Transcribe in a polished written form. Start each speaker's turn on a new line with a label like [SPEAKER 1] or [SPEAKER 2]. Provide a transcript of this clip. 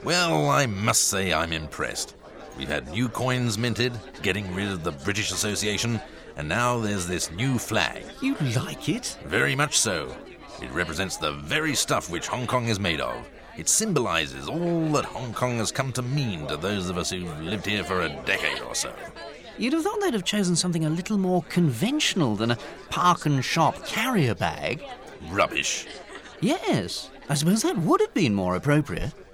[SPEAKER 1] Well, I must say I'm impressed. We've had new coins minted, getting rid of the British Association, and now there's this new flag.
[SPEAKER 2] You like it?
[SPEAKER 1] Very much so. It represents the very stuff which Hong Kong is made of. It symbolizes all that Hong Kong has come to mean to those of us who've lived here for a decade or so.
[SPEAKER 2] You'd have thought they'd have chosen something a little more conventional than a park and shop carrier bag.
[SPEAKER 1] Rubbish.
[SPEAKER 2] Yes, I suppose that would have been more appropriate.